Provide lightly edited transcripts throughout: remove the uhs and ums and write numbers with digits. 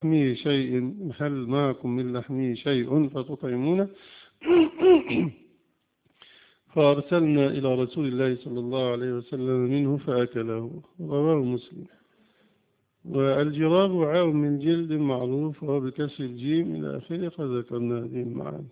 لحمه شيء هل معكم من لحمه شيء فتطعمونه؟ فأرسلنا إلى رسول الله صلى الله عليه وسلم منه فأكله. رواه مسلم. والجراب وعاء من جلد معروف وهو بكسر الجيم إلى آخره، قد ذكرنا هذه المعاني.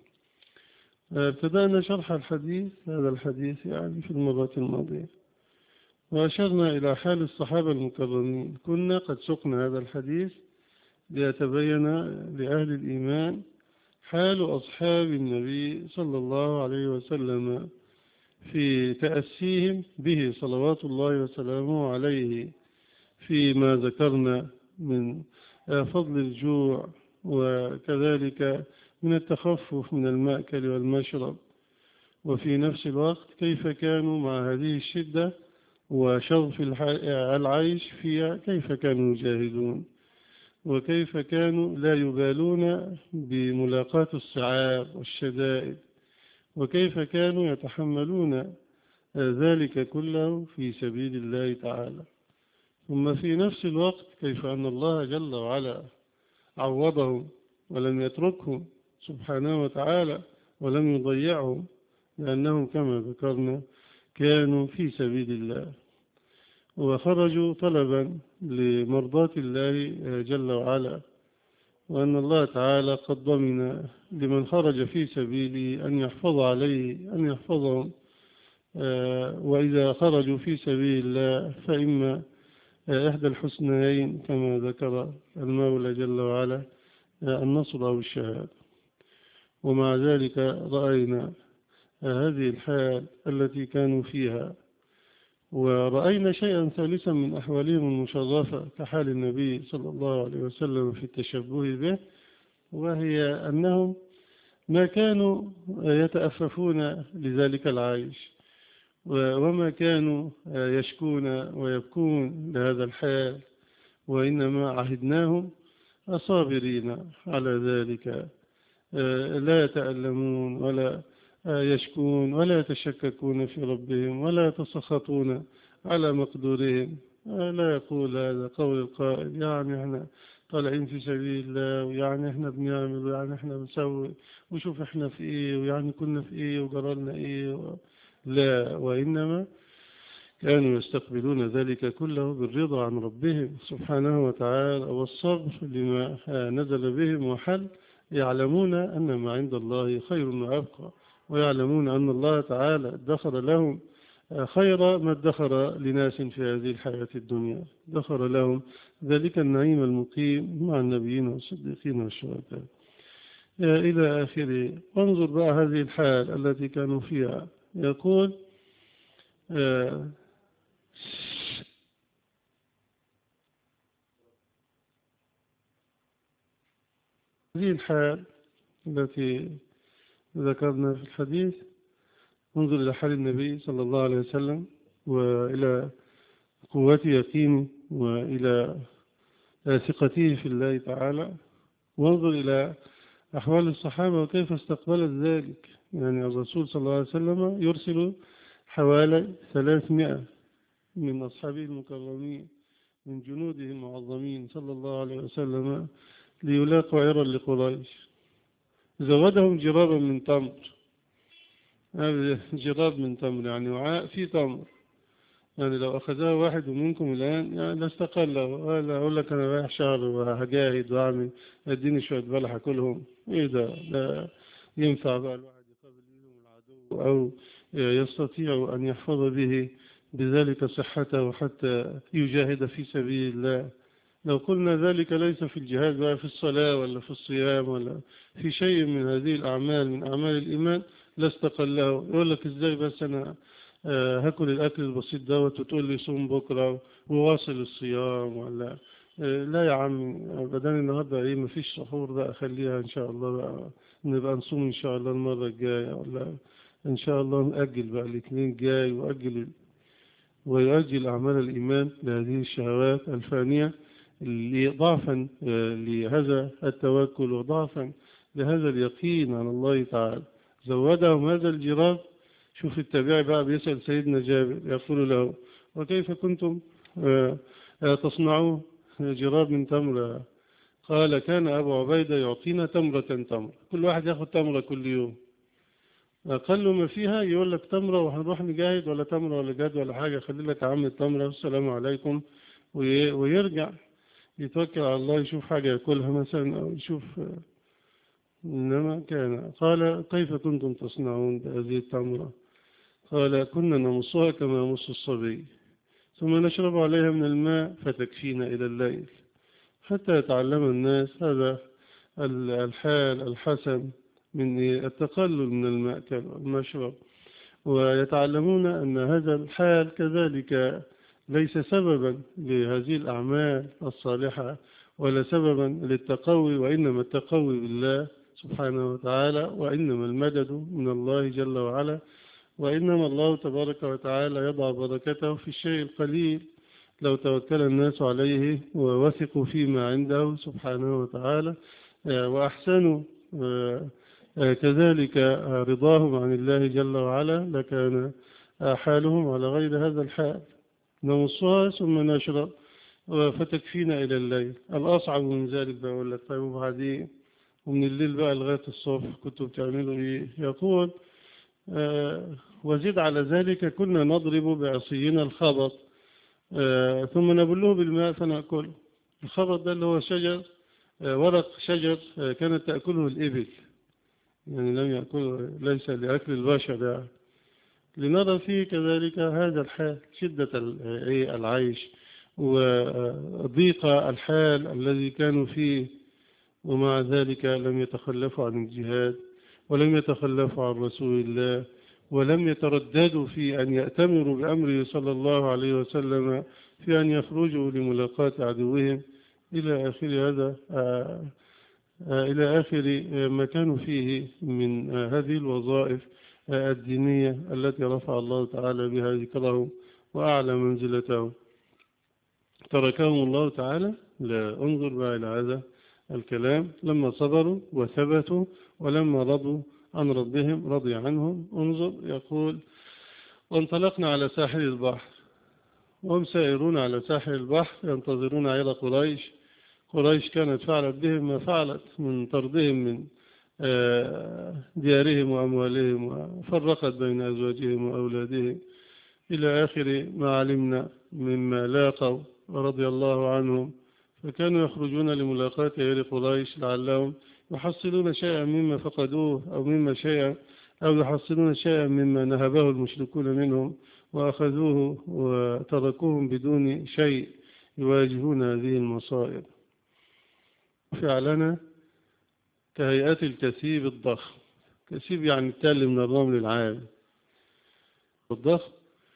ابتدأنا شرح هذا الحديث يعني في المرة الماضية، وأشرنا إلى حال الصحابة المكرمين. كنا قد سقنا هذا الحديث ليتبين لأهل الإيمان حال أصحاب النبي صلى الله عليه وسلم في تأسيهم به صلوات الله وسلامه عليه، فيما ذكرنا من فضل الجوع، وكذلك من التخفف من المأكل والمشرب، وفي نفس الوقت كيف كانوا مع هذه الشدة وشرف العيش فيها، كيف كانوا يجاهدون، وكيف كانوا لا يبالون بملاقاة الصعاب والشدائد، وكيف كانوا يتحملون ذلك كله في سبيل الله تعالى. ثم في نفس الوقت كيف أن الله جل وعلا عوضهم ولم يتركهم سبحانه وتعالى ولم يضيعهم، لأنهم كما ذكرنا كانوا في سبيل الله وخرجوا طلبا لمرضاة الله جل وعلا، وأن الله تعالى قد ضمن لمن خرج في سبيله أن يحفظ عليه، أن يحفظهم. وإذا خرجوا في سبيل الله فإما إحدى الحسنيين كما ذكر المولى جل وعلا، النصر أو الشهادة. ومع ذلك رأينا هذه الحال التي كانوا فيها، ورأينا شيئا ثالثا من أحوالهم المشرفة كحال النبي صلى الله عليه وسلم في التشبه به، وهي أنهم ما كانوا يتأففون لذلك العيش، وما كانوا يشكون ويبكون لهذا الحال، وإنما عهدناهم صابرين على ذلك، لا يتألمون ولا يشكون ولا يتشككون في ربهم ولا يتسخطون على مقدورهم. لا يقول هذا قول القائل يعني احنا طالعين في سبيل الله، ويعني احنا بنعمل، ويعني احنا بنسوي، وشوف احنا في ايه، ويعني كنا في ايه وجرالنا ايه لا، وإنما كانوا يستقبلون ذلك كله بالرضا عن ربهم سبحانه وتعالى والصبر لما نزل بهم وحل، يعلمون أن ما عند الله خير وأبقى، ويعلمون أن الله تعالى ادخر لهم خير ما ادخر لناس في هذه الحياة الدنيا، ادخر لهم ذلك النعيم المقيم مع النبيين والصديقين والشهداء إلى آخره. وانظر بقى هذه الحال التي كانوا فيها. يقول هذه الحال التي ذكرنا في الحديث، انظر إلى حال النبي صلى الله عليه وسلم وإلى قوة يقينه وإلى ثقته في الله تعالى، وانظر إلى أحوال الصحابة وكيف استقبلت ذلك. يعني الرسول صلى الله عليه وسلم يرسل حوالي 300 من أصحابه المكرمين من جنوده المعظمين صلى الله عليه وسلم ليلاقوا عرا لقريش. زودهم جرابا من تمر، هذا جراب من تمر يعني وعاء فيه تمر، يعني لو أخذها واحد منكم الآن يعني لاستقل، ولا أقول لك أنا رايح شهر وهجاهد وأعمل أديني شوية بلح أكلهم، إيه ده؟ لا ينفع بقى الواحد يقابل بهم العدو أو يستطيع أن يحفظ به بذلك صحته حتى يجاهد في سبيل الله. لو قلنا ذلك ليس في الجهاد بقى، في الصلاة ولا في الصيام ولا في شيء من هذه الأعمال من أعمال الإيمان لاستقله. يقول لك إزاي بس أنا هاكل الأكل البسيط دوت وتقول لي صوم بكرة وواصل الصيام ولا لا يا عم، بدل النهاردة إيه مفيش سحور بقى، خليها إن شاء الله بقى نبقى نصوم إن شاء الله المرة الجاية، ولا إن شاء الله نأجل بقى الاثنين الجاي، ويؤجل أعمال الإيمان لهذه الشهوات الفانية ضعفا لهذا التوكل وضعفا لهذا اليقين على الله تعالى. زودهم هذا الجراب. شوف التابعي بقى بيسأل سيدنا جابر يقول له وكيف كنتم تصنعون جراب من تمر؟ قال كان أبو عبيدة يعطينا تمرة تمرة، كل واحد ياخد تمرة كل يوم، أقل ما فيها يقول لك تمرة وهنروح نجاهد، ولا تمرة ولا جاد ولا حاجة، خلي لك يا عم التمرة والسلام عليكم، ويرجع يتوكل على الله، يشوف حاجة يأكلها مثلا أو يشوف. إنما كان قال كيف كنتم تصنعون بهذه التمرة؟ قال كنا نمصها كما يمص الصبي، ثم نشرب عليها من الماء فتكفينا إلى الليل، حتى يتعلم الناس هذا الحال الحسن من التقلل من المأكل والمشرب، ويتعلمون أن هذا الحال كذلك ليس سببا لهذه الأعمال الصالحة ولا سببا للتقوي، وإنما التقوي بالله سبحانه وتعالى، وإنما المدد من الله جل وعلا، وإنما الله تبارك وتعالى يضع بركته في الشيء القليل لو توكل الناس عليه ووثقوا فيما عنده سبحانه وتعالى، وأحسنوا كذلك رضاهم عن الله جل وعلا، لكان حالهم على غير هذا الحال. نمصها ثم نشرب فتكفينا إلى الليل. الأصعب من ذلك بقول لك طيب وبعدين، ومن الليل بقى لغاية الصبح كنتوا بتعملوا إيه؟ يقول وزد على ذلك كنا نضرب بعصينا الخبط ثم نبله بالماء فنأكله. الخبط ده اللي هو شجر، ورق شجر كانت تأكله الإبل، يعني لم يأكله، ليس لأكل البشر يعني. لنرى فيه كذلك هذا الحال، شدة العيش وضيق الحال الذي كانوا فيه، ومع ذلك لم يتخلفوا عن الجهاد، ولم يتخلفوا عن رسول الله، ولم يترددوا في أن يأتمروا بأمره صلى الله عليه وسلم في أن يخرجوا لملاقاة عدوهم إلى آخر هذا، إلى آخر ما كانوا فيه من هذه الوظائف الدينية التي رفع الله تعالى بها ذكرهم وأعلى منزلتهم. تركهم الله تعالى. لا انظر بقى إلى هذا الكلام، لما صبروا وثبتوا ولما رضوا عن ربهم رضي عنهم. انظر يقول وانطلقنا على ساحل البحر، وهم سائرون على ساحل البحر ينتظرون عير قريش. قريش كانت فعلت بهم ما فعلت من طردهم من ديارهم وأموالهم، وفرقت بين أزواجهم وأولادهم إلى آخر ما علمنا مما لاقوا رضي الله عنهم. فكانوا يخرجون لملاقاة غير قريش لعلهم يحصلون شيئا مما فقدوه، أو يحصلون شيئا مما نهبه المشركون منهم وأخذوه وتركوهم بدون شيء يواجهون هذه المصائب. فعلنا كهيئات الكثيب الضخم، كثيب يعني التل من الرمل العام الضخم،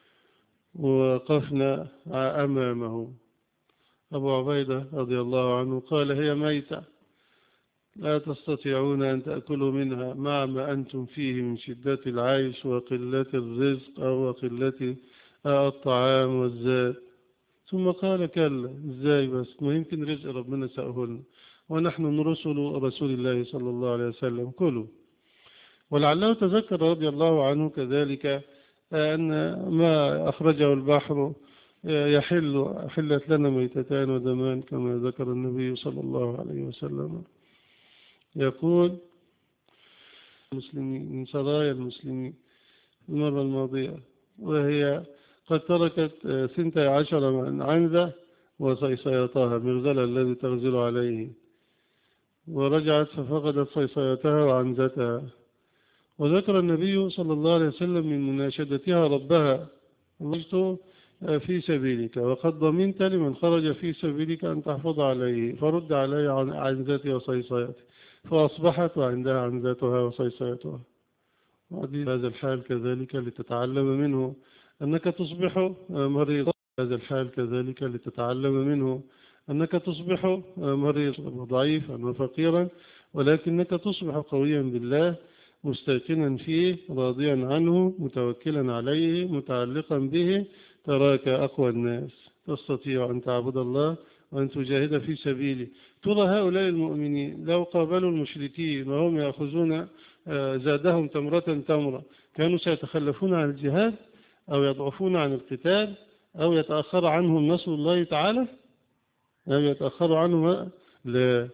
ووقفنا أمامه. أبو عبيدة رضي الله عنه قال هي ميتة لا تستطيعون أن تأكلوا منها مع ما أنتم فيه من شدة العيش وقلة الرزق أو قلة الطعام والزاد. ثم قال كلا، إزاي بس؟ ما يمكن رزق ربنا سأهلنا ونحن رسل رسول الله صلى الله عليه وسلم، كلوا. ولعله تذكر رضي الله عنه كذلك أن ما أخرجه البحر حلت لنا ميتتان ودمان كما ذكر النبي صلى الله عليه وسلم. يقول المسلمين من سرايا المسلمين المرة الماضية، وهي قد تركت 12 عنزة وصيصيتها مغزلة الذي تغزل عليه، ورجعت ففقدت صيصيتها وعنزتها. وذكر النبي صلى الله عليه وسلم من مناشدتها ربها خرجت في سبيلك وقد ضمنت لمن خرج في سبيلك أن تحفظ عليه، فرد علي عنزتي وصيصيتي، فأصبحت وعندها عنزتها وصيصيتها. هذا الحال كذلك لتتعلم منه أنك تصبح مريضا، هذا الحال كذلك لتتعلم منه أنك تصبح مريضا وضعيفا وفقيرا، ولكنك تصبح قويا بالله مستيقنا فيه راضيا عنه متوكلا عليه متعلقا به. تراك أقوى الناس، تستطيع أن تعبد الله وأن تجاهد في سبيله. ترى هؤلاء المؤمنين لو قابلوا المشركين وهم يأخذون زادهم تمرة تمرة، كانوا سيتخلفون عن الجهاد أو يضعفون عن القتال أو يتأخر عنهم نصر الله تعالى، أو يتأخر عنهم. لا،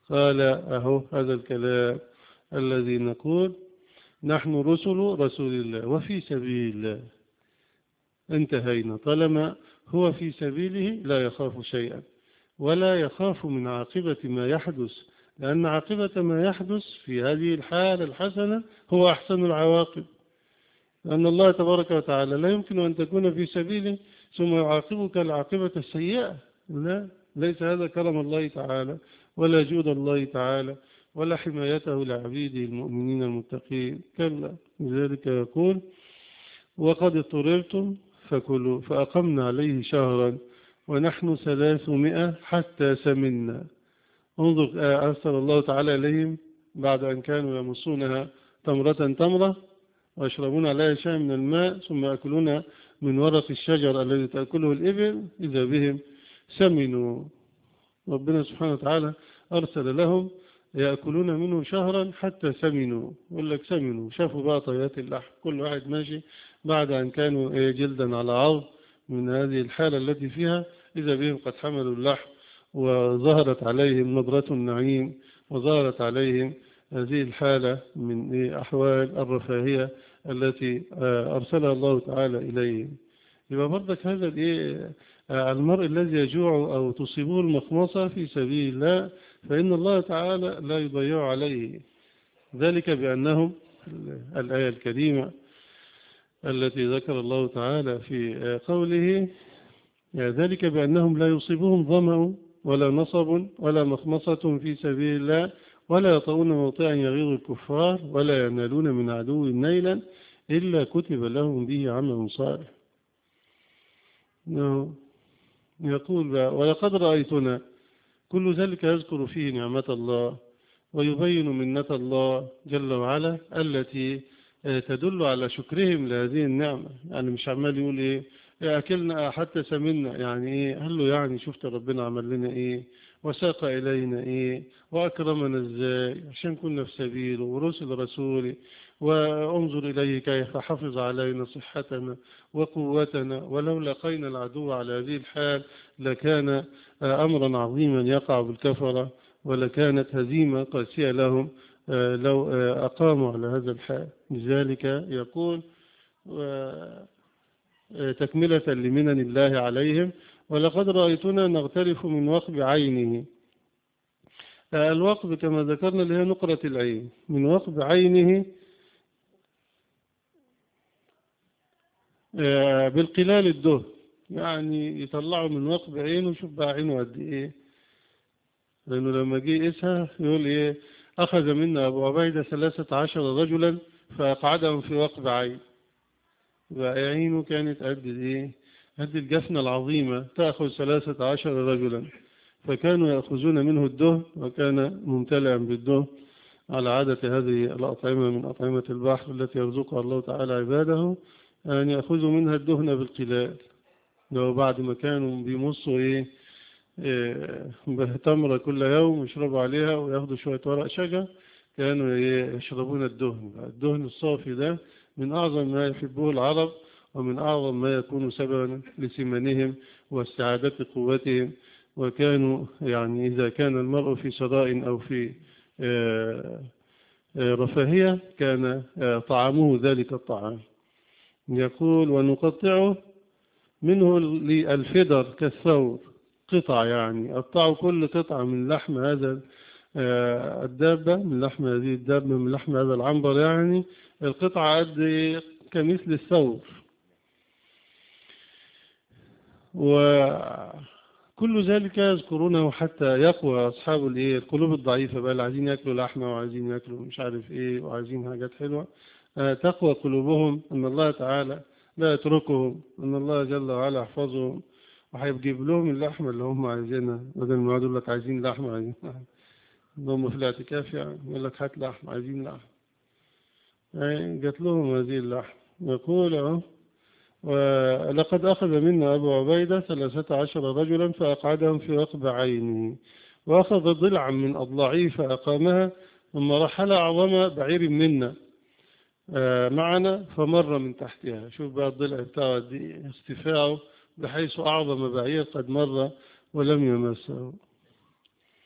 قال أهو هذا الكلام الذي نقول نحن رسول الله وفي سبيل الله، انتهينا. طالما هو في سبيله لا يخاف شيئا ولا يخاف من عاقبة ما يحدث، لأن عاقبة ما يحدث في هذه الحالة الحسنة هو أحسن العواقب، لأن الله تبارك وتعالى لا يمكن أن تكون في سبيله ثم يعاقبك العاقبة السيئة. لا، ليس هذا كرم الله تعالى ولا جود الله تعالى ولا حمايته لعبيده المؤمنين المتقين، كلا. لذلك يقول وقد اضطررتم فكلوا، فأقمنا عليه شهرا ونحن 300 حتى سمنا. انظر أرسل الله تعالى إليهم بعد أن كانوا يمصونها تمرة تمرة ويشربون عليها شيء من الماء ثم يأكلون من ورق الشجر الذي تأكله الإبل، إذا بهم سمنوا. ربنا سبحانه وتعالى أرسل لهم يأكلون منه شهرا حتى سمنوا. يقول لك سمنوا، شافوا بقى طيات اللحم، كل واحد ماشي بعد أن كانوا جلدا على عظم من هذه الحالة التي فيها، إذا بهم قد حملوا اللحم وظهرت عليهم نظرة النعيم وظهرت عليهم هذه الحالة من أحوال الرفاهية التي أرسلها الله تعالى إليهم. يبقى برضك هذا المرء الذي يجوع أو تصيبه المخمصة في سبيل الله فإن الله تعالى لا يضيع عليه ذلك، بأنهم الآية الكريمة التي ذكر الله تعالى في قوله ذلك بأنهم لا يصيبهم ظمأ ولا نصب ولا مخمصة في سبيل الله ولا يطؤون موطئا يغيظ الكفار ولا ينالون من عدو نيلا إلا كتب لهم به عمل صالح. يقول ولقد رأيتنا، كل ذلك يذكر فيه نعمة الله ويبين منة الله جل وعلا التي تدل على شكرهم لهذه النعمة. يعني مش عمال يقول أكلنا حتى سمنا، يعني قال له يعني شفت ربنا عمل لنا وساق إلينا وأكرمنا إزاي عشان كنا في سبيله ورسل رسوله، وانظر إليه كيف حفظ علينا صحتنا وقوتنا، ولو لقينا العدو على هذه الحال لكان أمرا عظيما يقع بالكفرة ولكانت هزيمة قاسية لهم لو أقاموا على هذا الحال. لذلك يقول تكملة لمنن الله عليهم ولقد رأيتنا نغترف من وقب عينه. الوقب كما ذكرنا اللي هي نقرة العين، من وقب عينه بالقلال الدهن، يعني يطلعوا من وقب عينه. شوف بقى عينه قد ايه، لأنه لما جه يقيسها يقول أخذ منا أبو عبيدة 13 رجلا فأقعدهم في وقب عين، وعينه كانت قد الجفنة العظيمة تأخذ 13 رجلا، فكانوا يأخذون منه الدهن وكان ممتلئا بالدهن على عادة هذه الأطعمة من أطعمة البحر التي يرزقها الله تعالى عباده، أن يأخذوا منها الدهن بالقلال. لو بعد ما كانوا بيمصوا تمرة كل يوم يشربوا عليها ويأخذوا شوية ورق شجر، كانوا يشربون الدهن الصافي ده من أعظم ما يحبه العرب ومن أعظم ما يكون سببا لسمنهم واستعادة قوتهم. وكانوا يعني إذا كان المرء في سراء أو في رفاهية كان طعامه ذلك الطعام. يقول ونقطعه منه الفدر كالثور، قطع يعني قطعوا كل قطعة من لحم هذا الدابة، من لحم هذه الدابة، من لحم هذا العنبر، يعني القطعة قد كمثل الثور. وكل ذلك يذكرونه حتى يقوى أصحاب القلوب الضعيفة بقى اللي عايزين يأكلوا لحمة وعايزين يأكلوا مش عارف وعايزين حاجات حلوة، تقوى قلوبهم أن الله تعالى لا يتركهم، أن الله جل وعلا يحفظهم وهيجيب لهم اللحمة اللي هم عايزينها، بدل ما يقول لك عايزين لحمة عايزين لحمة. هم في الاعتكاف يعني يقول لك هات لحمة عايزين لحمة، يعني جات لهم هذه اللحمة. يقول ولقد أخذ منا أبو عبيدة 13 رجلا فأقعدهم في وقب عينه وأخذ ضلعا من أضلاعه فأقامها ثم رحل أعظم بعير منا معنا فمر من تحتها. شوف بقى الضلع بتاعه استفاعه بحيث أعظم بعير قد مر ولم يمسه.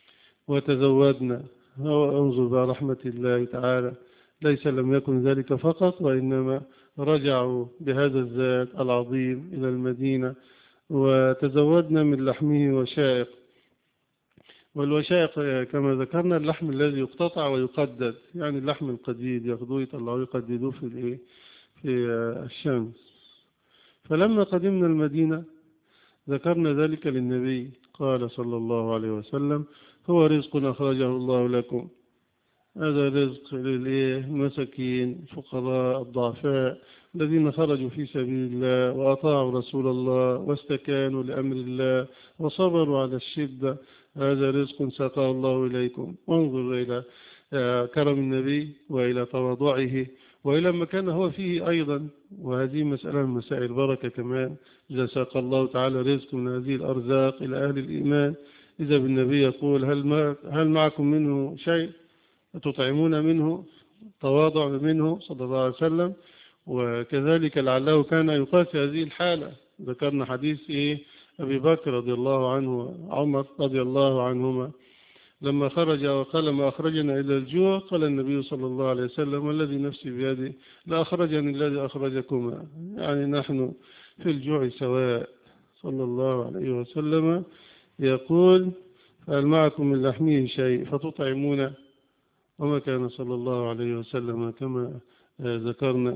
وتزودنا. انظر بقى رحمة الله تعالى، ليس لم يكن ذلك فقط، وإنما رجعوا بهذا الزاد العظيم إلى المدينة وتزودنا من لحمه وشائق. والوشائق كما ذكرنا اللحم الذي يقتطع ويقدد، يعني اللحم القديد ياخذوه يطلعوه يقددوه في الشمس. فلما قدمنا المدينة ذكرنا ذلك للنبي، قال صلى الله عليه وسلم: هو رزق أخرجه الله لكم، هذا رزق للمساكين الفقراء الضعفاء الذين خرجوا في سبيل الله وأطاعوا رسول الله واستكانوا لأمر الله وصبروا على الشدة، هذا رزق ساقه الله إليكم. وانظر إلى كرم النبي وإلى تواضعه وإلى ما كان هو فيه أيضا. وهذه مسألة من مسائل البركة كمان، إذا ساق الله تعالى رزق من هذه الأرزاق إلى أهل الإيمان، إذا بالنبي يقول: هل معكم منه شيء تطعمون منه؟ تواضع منه صلى الله عليه وسلم. وكذلك لعله كان يقال في هذه الحالة. ذكرنا حديث أبي بكر رضي الله عنه وعمر رضي الله عنهما لما خرج وقال: ما أخرجنا إلى الجوع، قال النبي صلى الله عليه وسلم: والذي نفسي بيده لا أخرجني الذي أخرجكما، يعني نحن في الجوع سواء. صلى الله عليه وسلم يقول: هل معكم من لحمه شيء فتطعمون؟ وما كان صلى الله عليه وسلم كما ذكرنا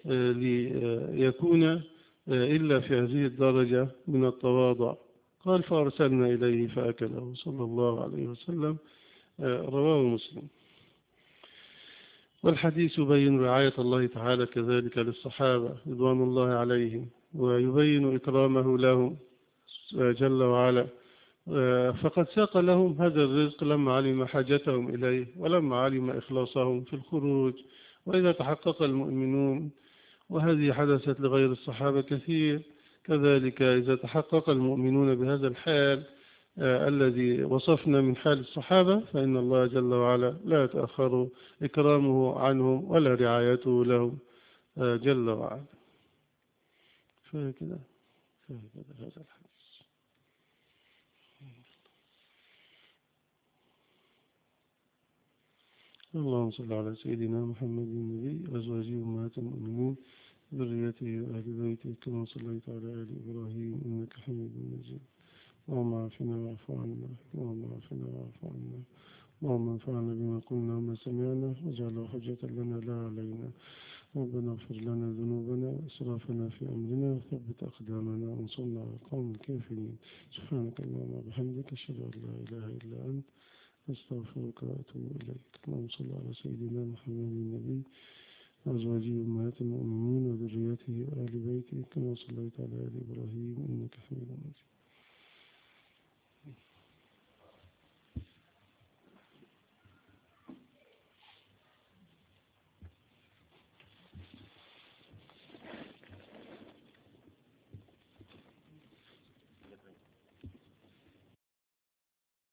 ليكون إلا في هذه الدرجة من التواضع. قال: فأرسلنا إليه فأكله صلى الله عليه وسلم. رواه مسلم. والحديث يبين رعاية الله تعالى كذلك للصحابة رضوان الله عليهم، ويبين إكرامه لهم جل وعلا. فقد ساق لهم هذا الرزق لما علم حاجتهم إليه ولما علم إخلاصهم في الخروج. وإذا تحقق المؤمنون، وهذه حدثت لغير الصحابة كثير، كذلك إذا تحقق المؤمنون بهذا الحال الذي وصفنا من حال الصحابة، فإن الله جل وعلا لا يتأخر إكرامه عنهم ولا رعايته لهم جل وعلا. فهكذا هذا الحال. اللهم صل على سيدنا محمد النبي وأزواجه أمهات المؤمنين ذريته وأهل بيته كما صليت على آل إبراهيم إنك حميد مجيد. اللهم عافنا واعف عنا، اللهم عافنا واعف عنا، اللهم انفعنا بما قلنا وما سمعنا واجعله حجة لنا لا علينا. ربنا اغفر لنا ذنوبنا وإسرافنا في أمرنا وثبت أقدامنا وانصرنا على القوم الكافرين. سبحانك اللهم وبحمدك أشهد أن لا إله إلا أنت أستغفرك وأتوب إليك. اللهم صل على سيدنا محمد النبي وأزواجه أمهات المؤمنين وذريته وآل بيته كما صليت على آل إبراهيم إنك حميد مجيد.